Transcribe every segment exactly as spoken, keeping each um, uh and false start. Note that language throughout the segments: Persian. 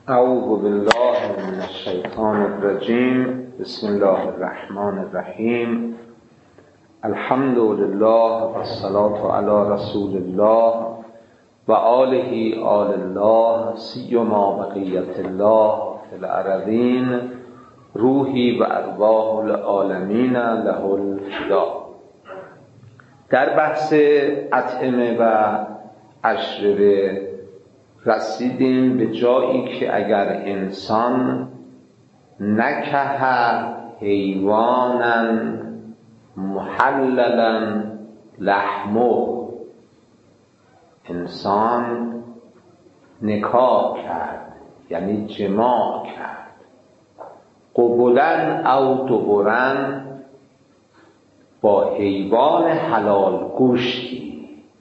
اعوذ بالله من الشیطان الرجیم. بسم الله الرحمن الرحیم. الحمد لله و الصلاة علی رسول الله و آله آل الله سیما بقیت الله فی الارضین روحی و ارواح العالمین له الفدا. در بحث اطعمه و اشربه رسیدیم به جایی که اگر انسان نکه حیوانا محللا لحمه، انسان نکاح کرد یعنی جماع کرد، قبلن او دبرن با حیوان حلال گوشتی،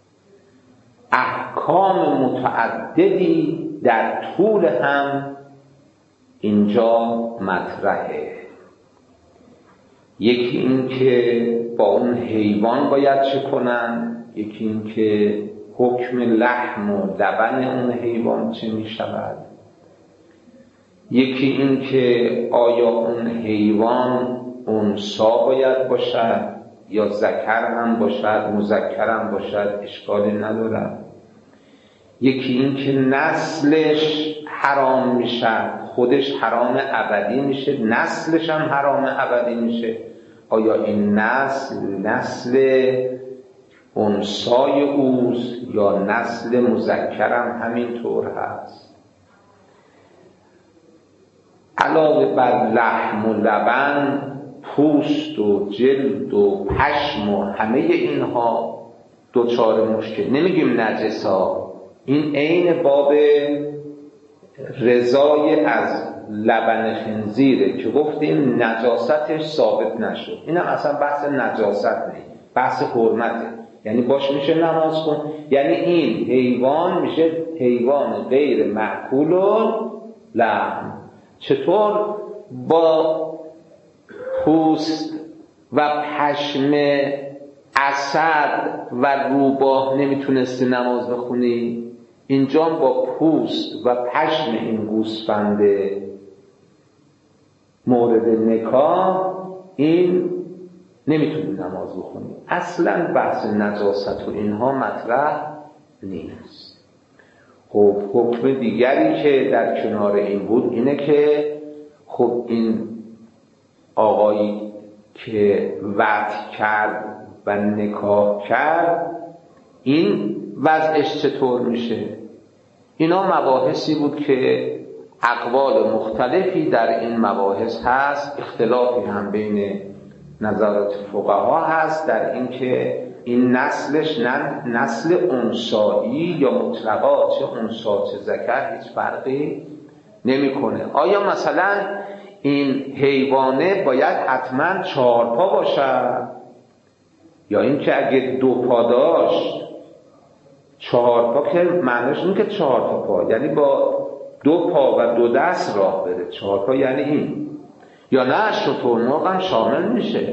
احکام متعددی در طول هم اینجا مطرحه. یکی این که با اون حیوان باید چه کنن، یکی این که حکم لحم و لبن اون حیوان چه می شود، یکی این که آیا اون حیوان انثی باید باشد یا ذکر هم باشد، مذکر هم باشد، اشکالی ندارد، یکی این که نسلش حرام میشه، خودش حرام ابدی میشه، نسلش هم حرام ابدی میشه، آیا این نسل نسل انثی اوست یا نسل مذکر هم همینطور هست. علاوه بر لحم و لبن، پوست و جلد و پشم و همه اینها دوچار مشکل، نمیگیم نجسا، این عین باب رضای از لبن خنزیره که گفتیم نجاستش ثابت نشد. این هم اصلا بحث نجاست نیست، بحث حرمته، یعنی باش میشه نماز کن، یعنی این حیوان میشه حیوان غیر مأکول و لحم. چطور با پوست و پشم اسد و روباه نمیتونستی نماز بخونی؟ اینجا با پوست و پشم این گوسفند مورد نکاح این نمیتونی نماز بخونی. اصلا بحث نجاست و اینها مطرح نیست. خب حکم دیگری که در کنار این بود اینه که خب این آقایی که وعد کرد و نکاح کرد این وضعش چطور میشه؟ اینا مباحثی بود که اقوال مختلفی در این مباحث هست، اختلافی هم بین نظرات فقها هست در این که این نسلش نسل انثایی یا مطلقا، چه انثی چه ذکر هیچ فرقی نمیکنه. آیا مثلا این حیوانه باید حتما چهار پا باشد یا این که اگه دو پا داشت چهار پا، که معنیش این که چهار تا پا یعنی با دو پا و دو دست راه بره، چهار پا یعنی این، یا نه شترمرغ هم شامل میشه،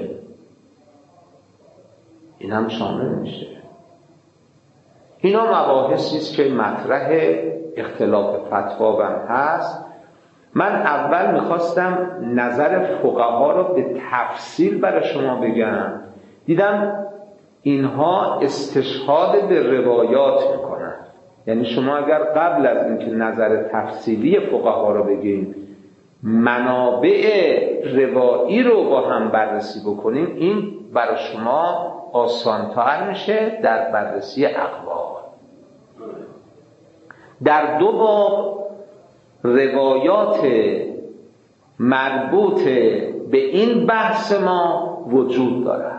این هم شامل میشه. اینا مباحثی است که مطرح اختلاف فتوا هم هست. من اول میخواستم نظر فقها رو به تفصیل برای شما بگم، دیدم اینها استشهاد به روایات میکنن، یعنی شما اگر قبل از اینکه نظر تفصیلی فقها رو بگیم منابع روایی رو با هم بررسی بکنیم، این برای شما آسان‌تر میشه در بررسی اقوال. در دو باب روایات مربوط به این بحث ما وجود دارد.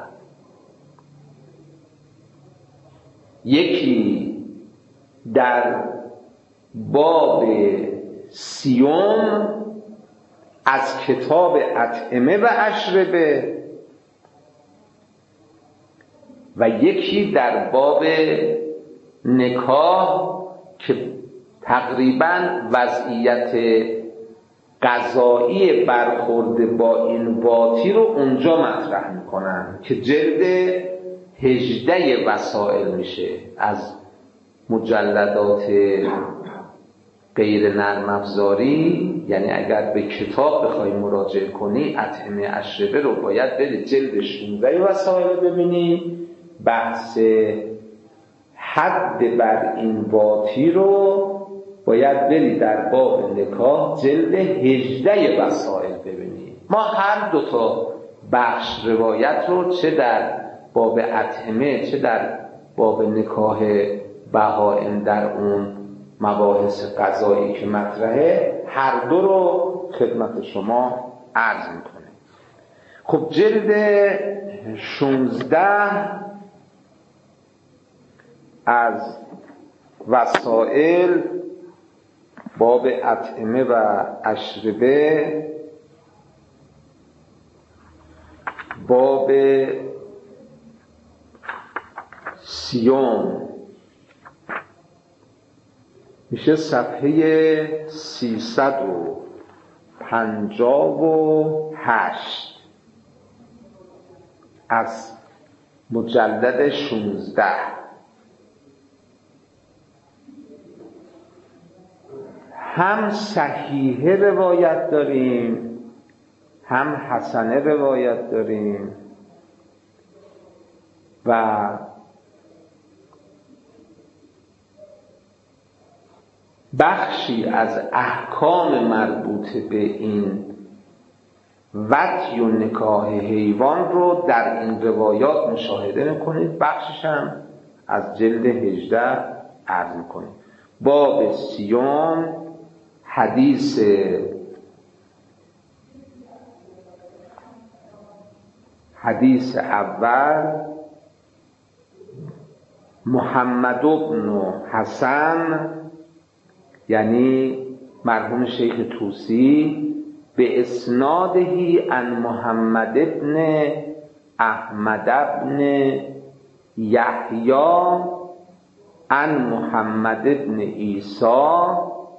یکی در باب سیوم از کتاب اطعمه و اشربه و یکی در باب نکاح که تقریباً وضعیت قضایی برخورد با این واتی رو اونجا مطرح میکنن که جلد هجده وسائل میشه از مجلدات غیر نرم افزاری، یعنی اگر به کتاب بخوای مراجعه کنی اطعمه اشربه رو باید بری جلد شانزده وسائل ببینی، بحث حد بر این واتی رو باید بری در باب نکاح جلد هجده وسائل ببینی. ما هر دو تا بخش روایت رو چه در باب اطعمه چه در باب نکاح بهائم در اون مباحث قضایی که مطرحه، هر دو رو خدمت شما عرض میکنه. خب جلد شانزده از وسائل باب اطعمه و اشربه، باب سیوم میشه صفحه سیصد و پنجاه و هشت از مجلد شانزده. هم صحیحه روایت داریم هم حسنه روایت داریم و بخشی از احکام مربوط به این وطی و نکاح حیوان رو در این روایات مشاهده میکنید. بخشش هم از جلد هجده عرض میکنید. باب سیوم، حدیث حدیث اول، محمد بن حسن یعنی مرحوم شیخ طوسی، به اسنادهی عن محمد بن احمد بن یحیی عن محمد بن عیسی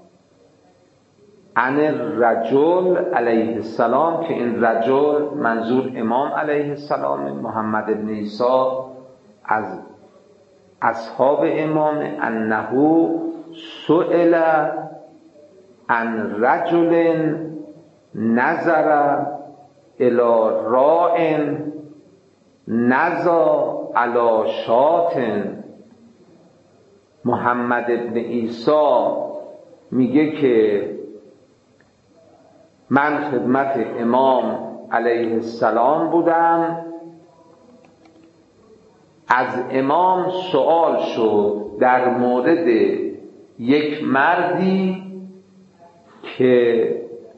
عن الرجل علیه السلام، که این رجل منظور امام علیه السلام، محمد بن عیسی از اصحاب امام، انه سئل عن رجل نظر الی راء نزا علی شاة. محمد بن عیسی میگه که من خدمت امام علیه السلام بودم، از امام سوال شد در مورد یک مردی که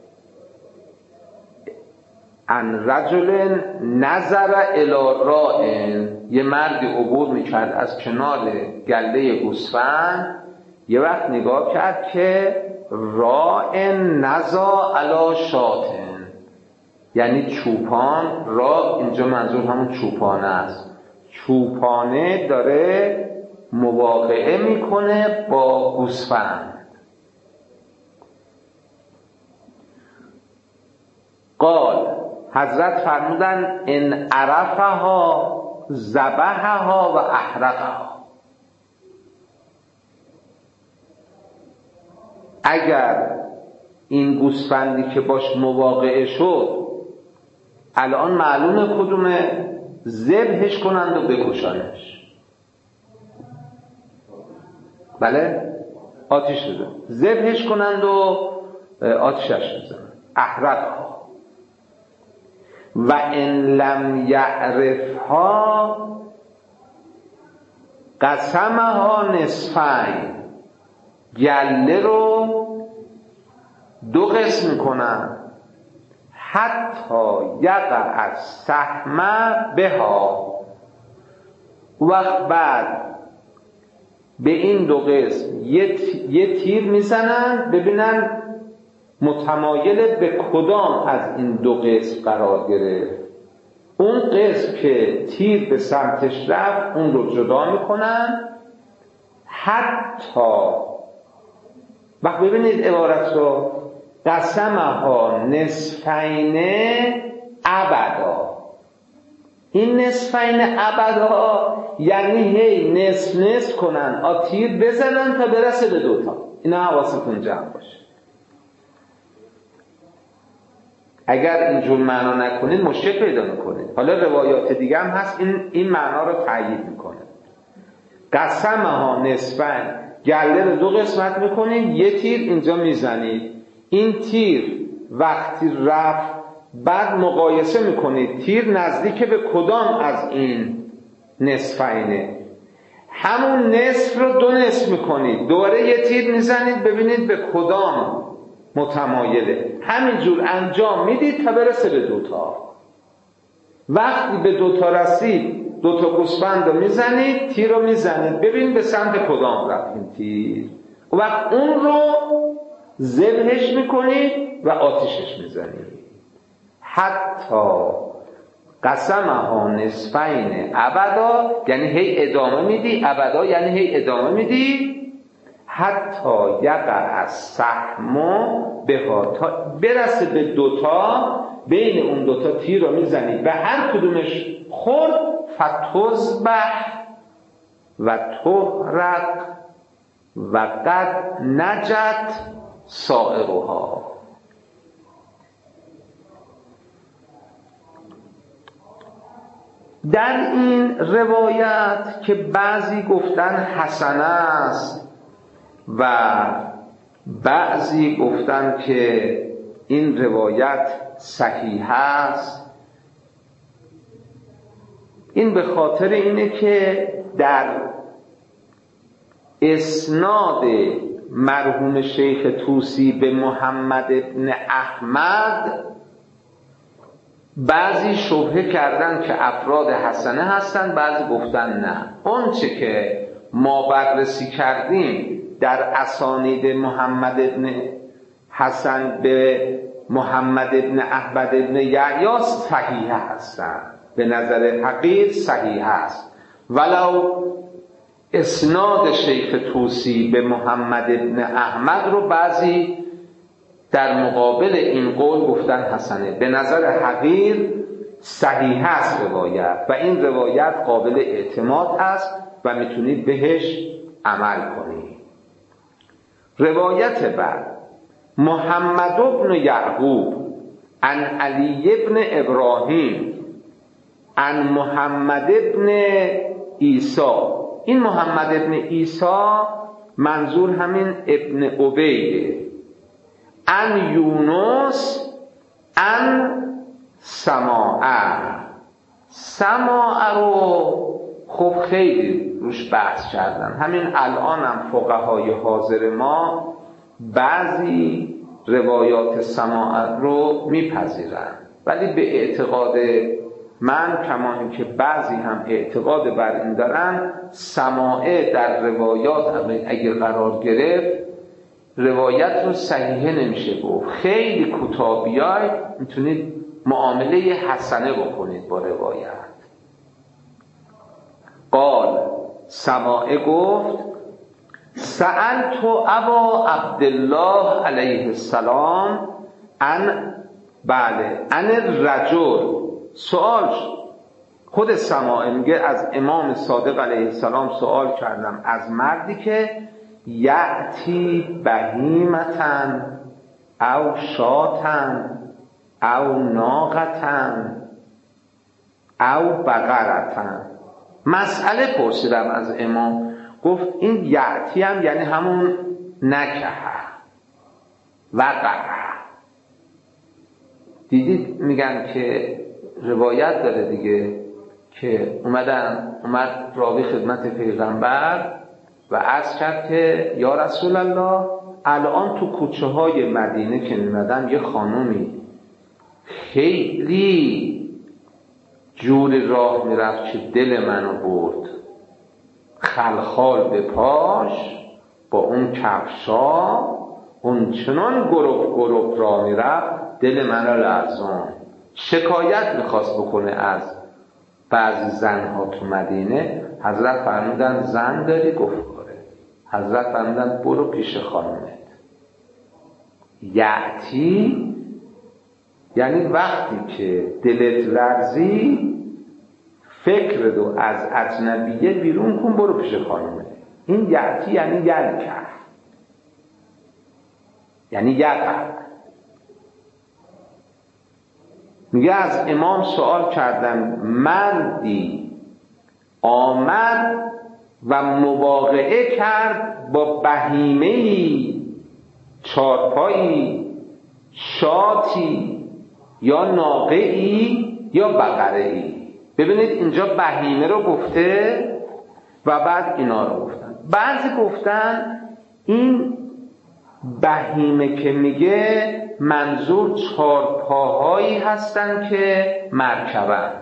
ان رجل نظر الی راء، یه مردی عبور میکرد از کنار گله گوسفند، یه وقت نگاه کرد که راء نزا علی شاة، یعنی چوپان، را اینجا منظور همون چوپانه است، چوپانه داره مواقعه میکنه با گوسفند. قال، حضرت فرمودن ان عرفها ذبحها و احرقها، اگر این گوسفندی که باش مواقعه شد الان معلومه کدومه، ذبحش کنند و بکشانش. بله، آتیش بزن، ذبحش کنند و آتیشش بزن. احرقها. و ان لم یعرفها قسمها نصفین، گله رو دو قسم کنن، حتی یقع السهم بها، وقت بعد به این دو قسم یه تیر میزنن ببینن متمایل به کدام از این دو قسم قرار گرفت. اون قسم که تیر به سمتش رفت اون رو جدا میکنن، حتی وقت ببینید عبارت رو، قسمها نصفین ابدا. این نصفین ابدا یعنی هی نصف نصف کنن، آ تیر بزنن تا برسه به دوتا. اینا حواستون جمع باشه. اگر اینجور معنا نکنید مشکل پیدا میکنید. حالا روایات دیگه هم هست این این معنا رو تایید میکنه. قسمها نصفن، گله رو دو قسمت میکنید، یه تیر اینجا میزنید، این تیر وقتی رفت بعد مقایسه میکنید تیر نزدیک به کدام از این نصفینه، همون نصف رو دو نصف میکنید، دوباره یه تیر میزنید ببینید به کدام متمایله. همینجور انجام میدید تا برسه به دوتا. وقتی به دوتا رسید دوتا گوسفند رو میزنید، تیر رو میزنید ببینید به سمت کدام رفت این تیر، و وقت اون رو ذبحش میکنید و آتیشش میزنید. حتی قسمها نصفین ابدا، یعنی هی ادامه میدی، ابدا یعنی هی ادامه میدی، حتی یقع السهم بها، تا برسه به دوتا، بین اون دوتا تیر رو میزنید و هر کدومش خورد فتذبح و تحرق و قد نجت سائرها. در این روایت که بعضی گفتن حسنه است و بعضی گفتن که این روایت صحیح است، این به خاطر اینه که در اسناد مرحوم شیخ طوسی به محمد ابن احمد بعضی شبهه کردن که افراد حسنه هستن، بعضی گفتن نه. اون چه که ما بررسی کردیم در اسانید محمد ابن حسن به محمد ابن احمد ابن یحیی صحیح هستن، به نظر حقیر صحیح است، ولو اسناد شیخ طوسی به محمد ابن احمد رو بعضی در مقابل این قول گفتن حسنه. به نظر حقیر صحیح است روایت و این روایت قابل اعتماد است و میتونید بهش عمل کنید. روایت بعد محمد ابن یعقوب عن علی ابن ابراهیم عن محمد ابن عیسی. این محمد ابن عیسی منظور همین ابن عبیده. عن یونس عن سماعه. سماعه رو خب خیلی روش بحث کردن، همین الان هم فقهای حاضر ما بعضی روایات سماعه رو میپذیرن، ولی به اعتقاد من، کما اینکه بعضی هم اعتقاد بر این دارن، سماعه در روایات اگر قرار گرفت روایت رو صحیحه نمیشه گفت. خیلی کوتاه بیاید میتونید معامله حسنه بکنید با روایت. قال سماعه گفت سألت ابا عبدالله علیه السلام عن بله عن الرجل. سوال خود سماعه میگه از امام صادق علیه السلام سوال کردم از مردی که یأتی بهیمتن او شاتن او ناقتن او بقرتن. مسئله پرسیدم از امام، گفت این یأتی هم یعنی همون نکه وقعه. دیدید میگن که روایت داره دیگه که اومدن اومد راوی خدمت پیغمبر و عرض کرد که یا رسول الله الان تو کوچه های مدینه که میمدم یه خانومی خیلی جور راه میرفت که دل منو برد، خلخال به پاش با اون کفشا اون چنان گروپ گروپ راه میرفت دل منو لرزون. شکایت میخواست بکنه از بعضی زنها تو مدینه. حضرت فرمودن زن داری؟ گفت آره. حضرت فرمودن برو پیش خانومت. یعتی یعنی وقتی که دلت لرزی فکر دو از اجنبیه بیرون کن برو پیش خانومت. این یعتی یعنی یلکه. یعنی یقع. میگه از امام سوال کردن مردی آمد و مواقعه کرد با بهیمه‌ای، چارپایی، شاتی یا ناقه‌ای یا بقره‌ای. ببینید اینجا بهیمه رو گفته و بعد اینا رو گفتن. بعضی گفتن این بهیمه که میگه منظور چارپاهایی هستن که مرکبن.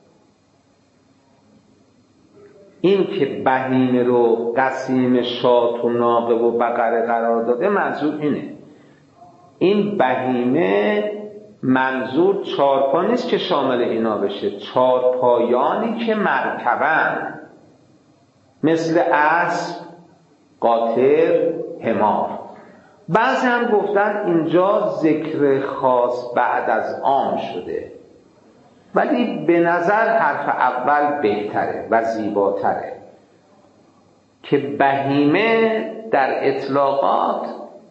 این که بهیمه رو قسیم شات و ناقه و بقره قرار داده منظور اینه. این بهیمه منظور چارپا نیست که شامل اینا بشه، چارپایانی که مرکبن، مثل اسب، قاطر، حمار. بعضی هم گفتن اینجا ذکر خاص بعد از عام شده، ولی به نظر حرف اول بهتره و زیباتره که بهیمه در اطلاقات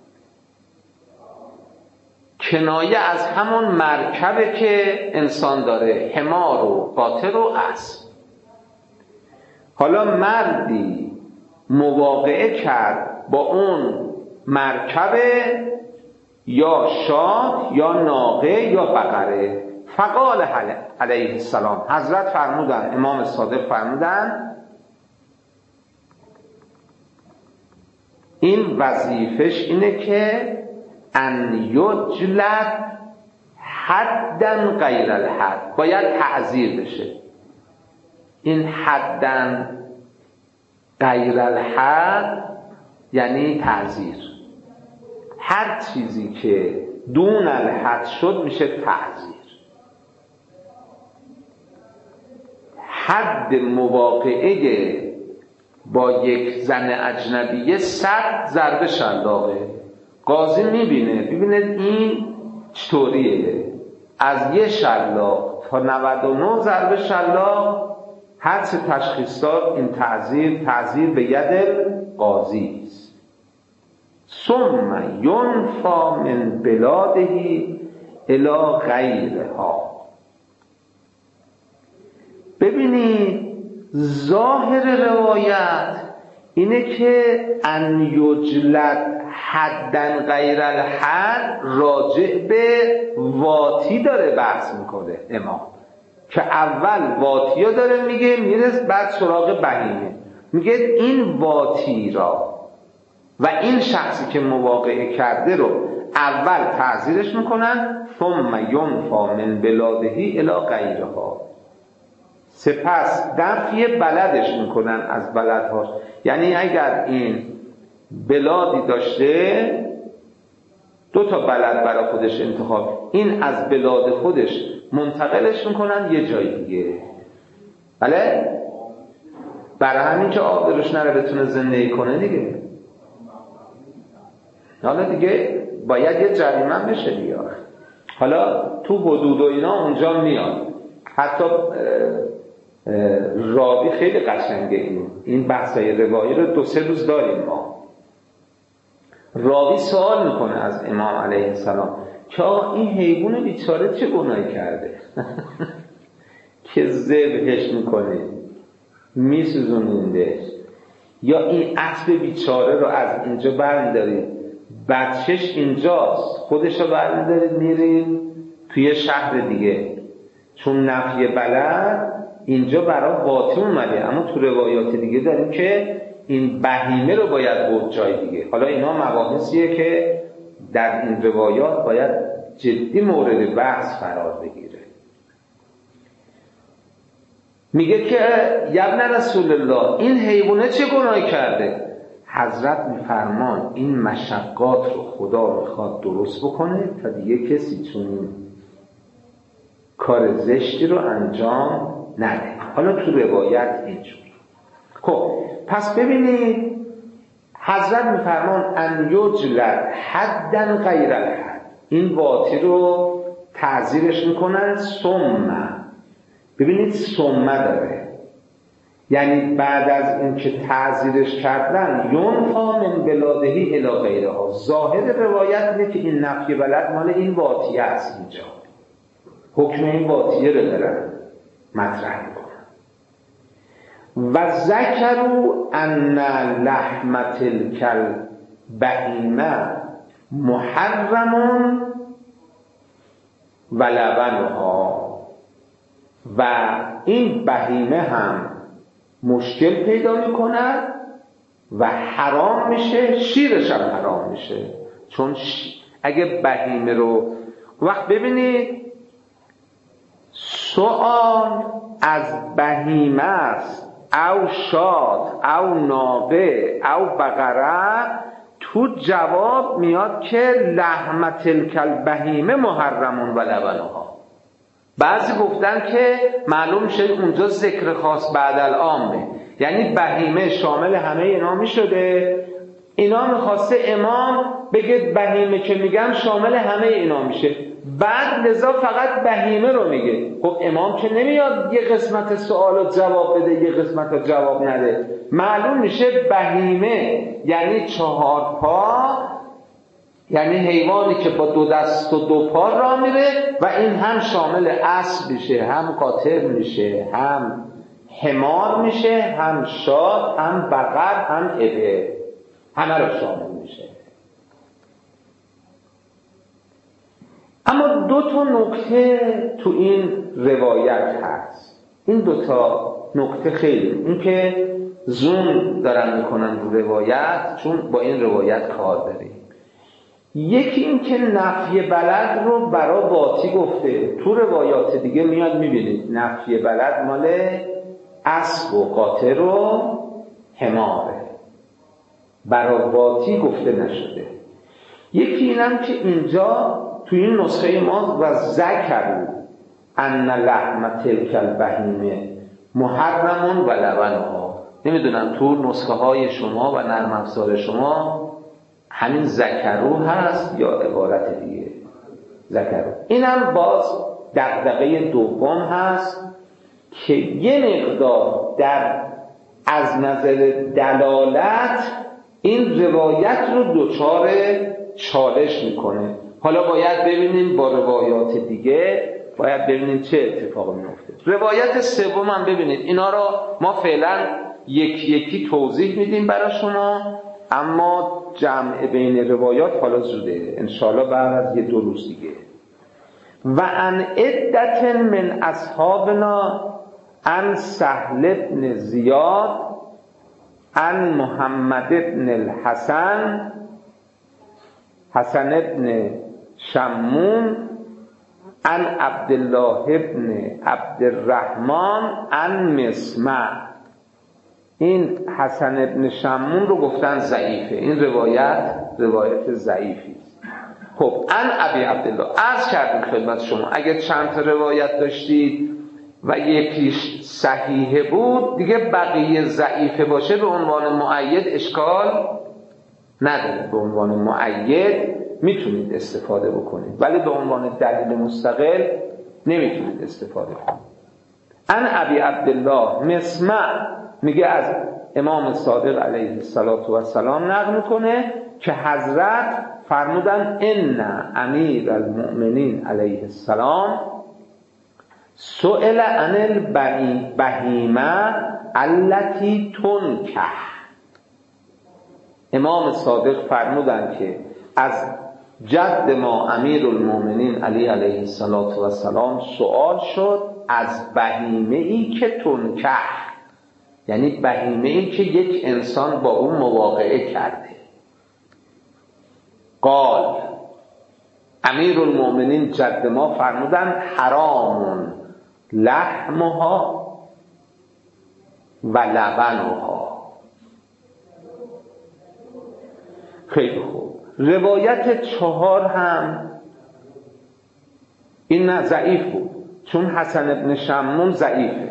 کنایه از همون مرکبه که انسان داره، حمار و قاطر و اسب. حالا مردی مواقعه کرد با اون مرکبه یا شاد یا ناقه یا بقره. فقال علیه السلام، حضرت فرمودن، امام صادق فرمودن این وظیفش اینه که ان یجلد حداً غیر الحد، باید تعزیر بشه. این حداً غیر الحد یعنی تعزیر. هر چیزی که دون الحد شد میشه تعزیر. حد مواقعه با یک زن اجنبیه صد ضربه شلاقه. قاضی میبینه ببینه این چطوریه، از یه شلاق تا نود و نه ضربه شلاق هر چه تشخیص داد این تعزیر تعزیر به ید قاضی است. ثم ینفا من بلاده الی غیرها. ببینید ظاهر روایت اینه که ان یجلد حداً غیر الحد راجع به واتی داره بحث میکنه امام، که اول واتی رو داره میگه، میره بعد سراغ بهیمه. میگه این واتی را و این شخصی که مواقعه کرده رو اول تعزیرش میکنن، ثم ینفا من بلاده الی غیرها، سپس دفع بلدش میکنن از بلدهاش. یعنی اگر این بلادی داشته دو تا بلد برای خودش انتخاب، این از بلاد خودش منتقلش میکنن یه جای دیگه. بله؟ برای همین که آب دروش نره بتونه زندگی کنه دیگه. حالا دیگه باید یه جریمه بشه دیگه. حالا تو حدود و اینا اونجا میاد. حتی راوی خیلی قشنگه این این بحثای روایی رو دو سه روز داریم ما. راوی سوال میکنه از امام علیه السلام که این حیوان بیچاره چه گناهی کرده که ذبحش میکنه میسوزونیندش، یا این اسب بیچاره رو از اینجا برمیدارید، بچهش اینجاست، خودش رو برمیدارید میرید توی شهر دیگه، چون نفی بلد اینجا برای واتی اومده، اما تو روایات دیگه داریم که این بهیمه رو باید برد جای دیگه. حالا اینا مباحثیه که در این روایات باید جدی مورد بحث قرار بگیره. میگه که یبن رسول الله این حیوانه چه گناهی کرده؟ حضرت میفرمان این مشقات رو خدا میخواد درست بکنه تا دیگه کسی چون کار زشتی رو انجام نده. حالا تو روایت اینجور. خب پس ببینید حضرت میفرمان ان یجلد حداً غیر الحد، این واتی رو تعزیرش میکنن. ثم، ببینید ثم داره، یعنی بعد از اینکه تعزیرش کردن ینفا من بلادهی الی غیرها. ظاهر روایت اینه که این نفی بلد مال این واطیه است، اینجا حکم این واطیه رو دارن مطرح میکنن. و ذکروا ان لحم تلک البهیمه محرم و لبنها، و این بهیمه هم مشکل پیدا میکنه و حرام میشه، شیرش هم حرام میشه. چون ش... اگه بهیمه رو وقت ببینید سؤال از بهیمه است او شاد او ناقه او بقره، تو جواب میاد که لحم تلک البهیمه محرمون و لبنها. بعضی گفتن که معلوم شد اونجا ذکر خاص بعد العامه، یعنی بهیمه شامل همه اینا می شده، اینا میخواسته امام بگه بهیمه که میگم شامل همه اینا میشه، بعد لذا فقط بهیمه رو میگه. خب امام که نمیاد یه قسمت سوال رو جواب بده یه قسمت رو جواب نده، معلوم میشه بهیمه یعنی چهار پا، یعنی حیوانی که با دو دست و دو پا راه میره، و این هم شامل اسب میشه، هم قاطر میشه، هم حمار میشه، هم شاد، هم بقر، هم ابه، همه رو شامل میشه. اما دو تا نکته تو این روایت هست. این دو تا نکته خیلی، این که زوم دارن میکنن رو روایت، چون با این روایت کار داریم. یکی این که نفی بلد رو برا باطی گفته، تو روایات دیگه میاد میبینید نفی بلد مال اسب و قاطر و حماره، برا باطی گفته نشده. یکی اینم که اینجا تو این نسخه ما و ذکروا ان لحم تلک البهیمه محرم و لبنها، نمیدونم تو نسخه های شما و نرم افزار شما همین ذکرو هست یا عبارت دیگه ذکرو. اینم باز دغدغه دوم هست که یه مقدار در از نظر دلالت این روایت رو دچار چالش میکنه. حالا باید ببینیم با روایات دیگه، باید ببینیم چه اتفاقی میفته. روایت سوم هم ببینید، اینا رو ما فعلا یکی یکی توضیح میدیم برای شما، اما جمع بین روایات حالا زوده، انشاءالله بعد از یه دو روز دیگه. و ان عدت من اصحابنا ان سهل بن زیاد ان محمد بن الحسن حسن ابن شمون ان عبدالله ابن عبدالرحمن ان مسمع. این حسن ابن شمون رو گفتن ضعیفه، این روایت روایت ضعیفی است. خب ان ابی عبدالله عرض کردیم خدمت شما، اگه چند تا روایت داشتید و یکیش صحیحه بود دیگه بقیه ضعیفه باشه به عنوان مؤید اشکال نداره، به عنوان مؤید میتونید استفاده بکنید، ولی به عنوان دلیل مستقل نمیتونید استفاده کنید. ان ابی عبدالله مسمع میگه از امام صادق علیه السلام نقل میکنه که حضرت فرمودن ان امیر المؤمنین علیه السلام سئل عن البهیمه التي تنکح. امام صادق فرمودن که از جد ما امیر المؤمنین علی علیه السلام سوال شد از بهیمه ای که تنکح، یعنی بهیمه ای که یک انسان با اون مواقعه کرده. قال امیر المؤمنین جد ما فرمودن حرام لحمها و لبنها. خیلی خوب. روایت چهار هم این نه ضعیف بود، چون حسن ابن شمون ضعیفه.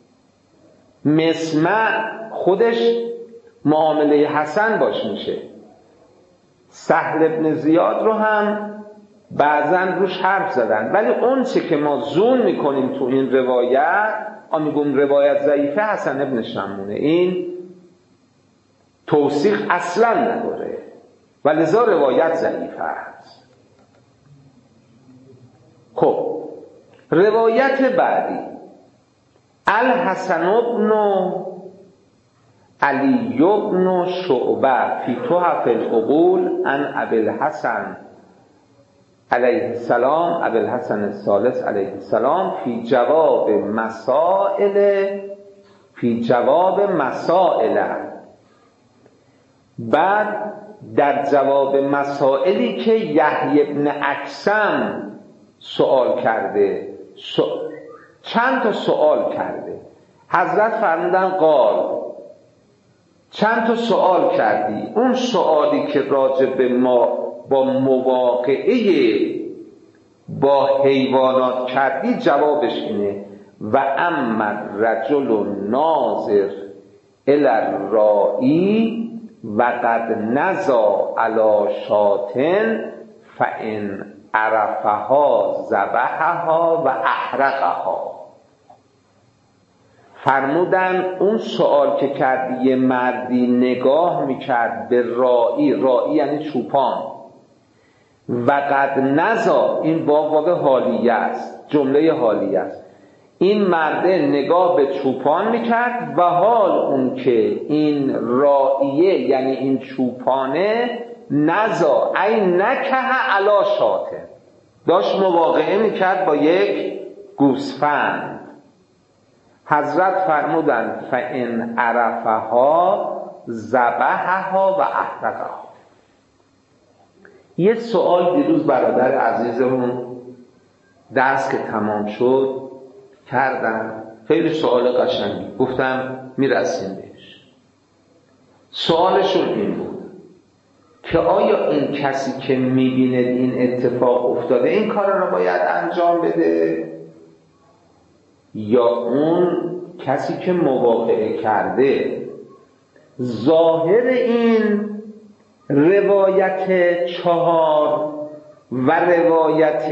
مسمع خودش معامله حسن باش میشه. سهل ابن زیاد رو هم بعضا روش حرف زدن، ولی اون چه که ما زون میکنیم تو این روایت، آن میگم روایت ضعیفه حسن ابن شمونه، این توثیق اصلا نداره و لذا روایت ضعیفه است. خب روایت بعدی، الحسن بن علی بن شعبه فی تحف العقول عن ابی الحسن علیه السلام، ابی الحسن الثالث علیه السلام، فی جواب مسائل فی جواب مسائل بعد در جواب مسائلی که یحیی بن اکثم سوال کرده، سو... چند تا سوال کرده، حضرت فرمودن قال چند تا سوال کردی، اون سوالی که راجع به ما با مواقعه با حیوانات کردی جوابش اینه و اما رجل ناظر الی الرائی و قد نزا علی شاتن فان عرفها ذبحها و احرقها. فرمودن اون سوال که کردی، یه مردی نگاه میکرد به رائی، رائی یعنی چوپان، و قد نزا، این واو واو حالیه است، جمله حالیه است، این مرده نگاه به چوپان میکرد و حال اون که این راعیه یعنی این چوپانه نزا ای نکه علا شاته، داشت مواقعه میکرد با یک گوسفند. حضرت فرمودن فان عرفها ذبحها و احرقها. یه سوال دیروز برادر عزیزمون درس که تمام شد کردم، خیلی سوال قشنگی، گفتم میرسیم بهش. سوالشون این بود که آیا این کسی که میبینه این اتفاق افتاده این کار رو باید انجام بده یا اون کسی که مواقعه کرده؟ ظاهر این روایت چهار و روایت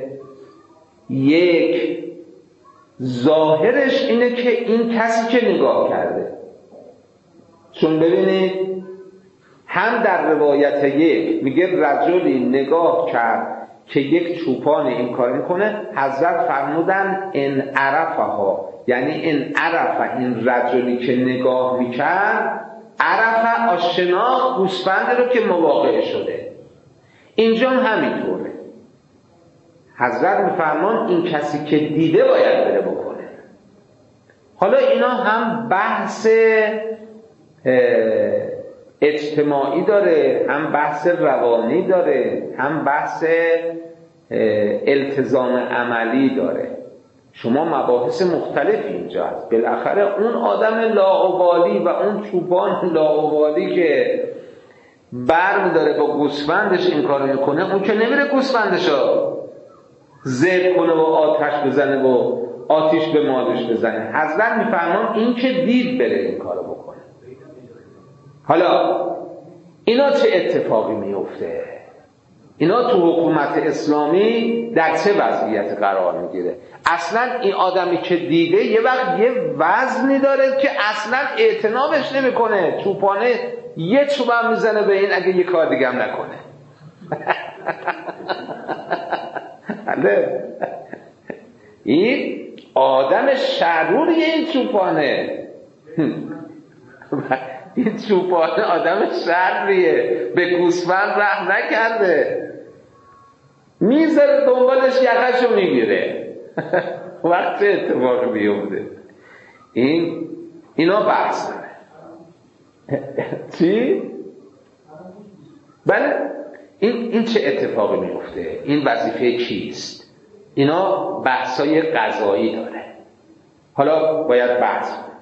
یک ظاهرش اینه که این کسی که نگاه کرده، چون ببینید هم در روایت یک میگه رجلی نگاه کرد که یک چوپان این کار میکنه، حضرت فرمودن ان عرفها، یعنی ان عرف، این رجلی که نگاه میکرد، عرف آشنا گوسفند رو که مواقع شده. اینجا همینطوره، حضرت میفرمان این کسی که دیده باید بره بکنه. حالا اینا هم بحث اجتماعی داره، هم بحث روانی داره، هم بحث التزام عملی داره. شما مباحث مختلف اینجا هست. بالاخره اون آدم لاابالی و اون چوپان لاابالی که برمی داره با گوسفندش این کار میکنه، اون که نمیره گوسفندش رو ذبح کنه و آتش بزنه و آتیش به مالش بزنه. حضرت میفرمان این که دید بره این کارو بکنه. حالا اینا چه اتفاقی میفته؟ اینا تو حکومت اسلامی در چه وضعیت قرار میگیره؟ اصلا این آدمی که دیده یه وقت یه وزنی داره که اصلا اعتنابش نمیکنه، چوپانه یه چوب هم میزنه به این اگه یه کار دیگه هم نکنه. بله این آدم شروریه، این چوپانه این چوپانه آدم شریه، به گوسفند رحم نکرده، میذاره دنبالش یقهشو میگیره. وقت اتفاقی بیفته این اینا بحث داره. چی؟ بله این این چه اتفاقی میفته؟ این وظیفه کیست؟ اینا بحثای قضایی داره. حالا باید بحث کنیم.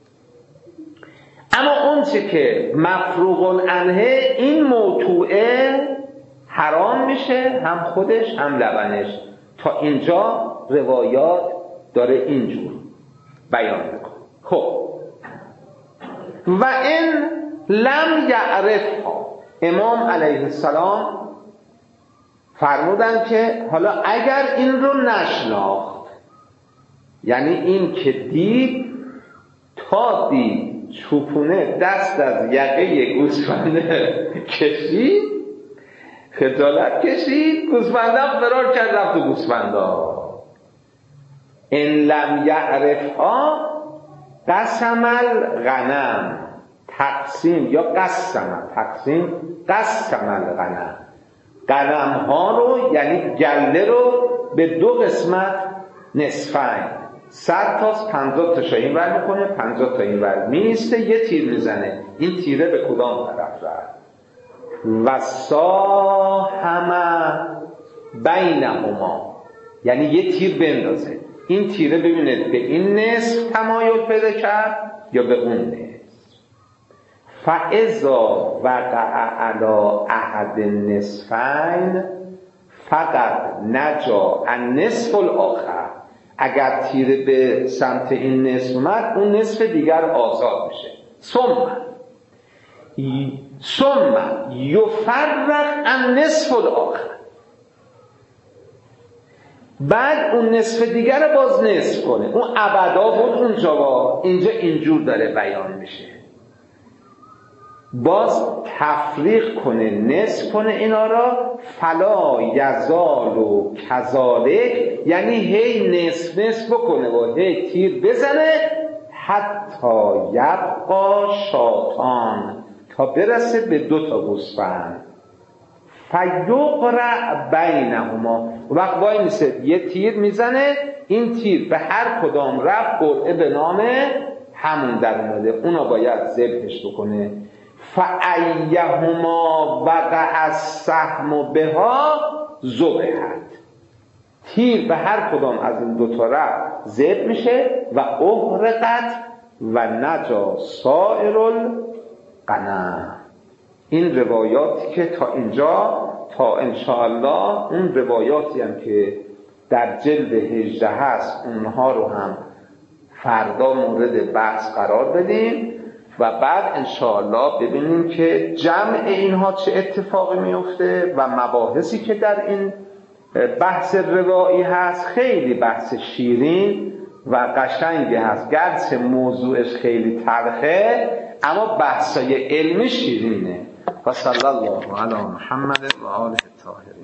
اما اون چه که مفروغ عنه، این موضوعه حرام میشه، هم خودش هم لبنش. تا اینجا روایات داره اینجور بیان میکنه. خب و این لم یعرفها، امام علیه السلام فرمودن که حالا اگر این رو نشناخت، یعنی این که دید، تا دید چوپونه دست از یقه گوسفنده کشید، خجالت کشید، گوسفندم فرار کرد رفت و گوسفندا. ان لم یعرفها قسم الغنم، تقسیم یا قسم، تقسیم قسم الغنم، غنم ها رو یعنی گله رو به دو قسمت نصفین، صد تاست پنجاه تا این ور میکنه، پنجاه تا این ور میسته، یه تیر میزنه، این تیره به کدام طرف رفت. و ساهم بینهما، یعنی یه تیر بندازه، این تیره ببینید به این نصف تمایل پیدا کرد یا به اون نصف. فاذا وقع علی احد النصفین فقط نجا النصف الاخر، اگر تیره به سمت این نصف اومد، اون نصف دیگر آزاد میشه. ثم ثم یفرق النصف الاخر، بعد اون نصف دیگر باز نصف کنه. اون ابدا بود اونجا، با اینجا اینجور داره بیان میشه، باز تفریق کنه، نصف کنه اینا را. فلا یزال و کذالک، یعنی هی نصف نصف بکنه و هی تیر بزنه، حتی یبقا شاتان، تا برسه به دو تا گوسفند. فیقرع بینهما، وقت وای میسه یه تیر میزنه، این تیر به هر کدام رفت قرعه به نام همون در اومده، اونا باید ذبحش بکنه. فایهما وقع السهم بها ذبحت، تیر به هر کدام از این دو تا رفت ذبح میشه و احرقت و نجا سائر الغنم. این روایاتی که تا اینجا، تا انشاءالله اون روایاتی هم که در جلد هجده هست اونها رو هم فردا مورد بحث قرار بدیم و بعد انشاءالله ببینیم که جمع اینها چه اتفاقی میفته و مباحثی که در این بحث روایی هست. خیلی بحث شیرین و قشنگی هست، گرچه موضوعش خیلی تلخه اما بحثای علمی شیرینه. و صلی الله علی محمد و آله الطاهرین.